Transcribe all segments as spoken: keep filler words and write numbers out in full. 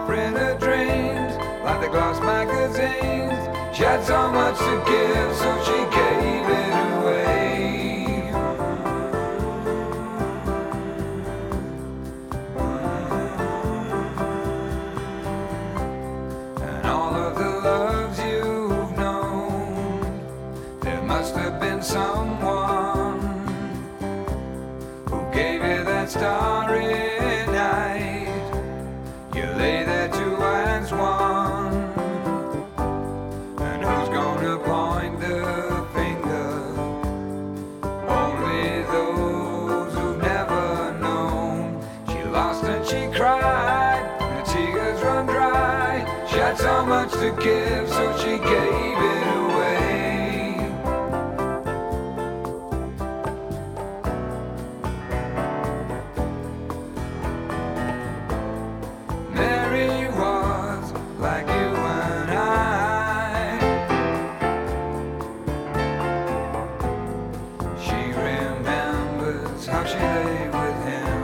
print her dreams like the gloss magazines. She had so much to give, so she gave it away. And all of the loves you've known, there must have been someone who gave you that starry night. You lay there two as one. And who's gonna point the finger? Only those who've never known. She lost and she cried, and the tears run dry. She had so much to give, so she gave it away. Mary was like you and I. She remembers how she lay with him,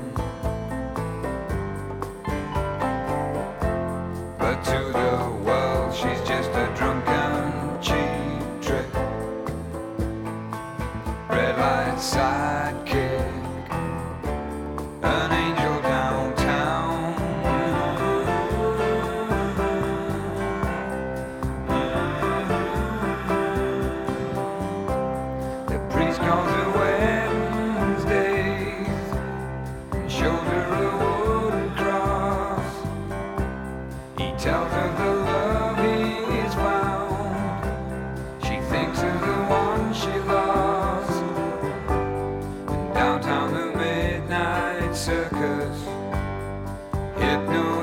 but to the world she's just a drunken cheap trick, red light sidekick, an angel downtown. The priest calls her Wednesdays and shows her a wooden cross. He tells her the love he's found, she thinks of the one she lost. And downtown the midnight circus, hypno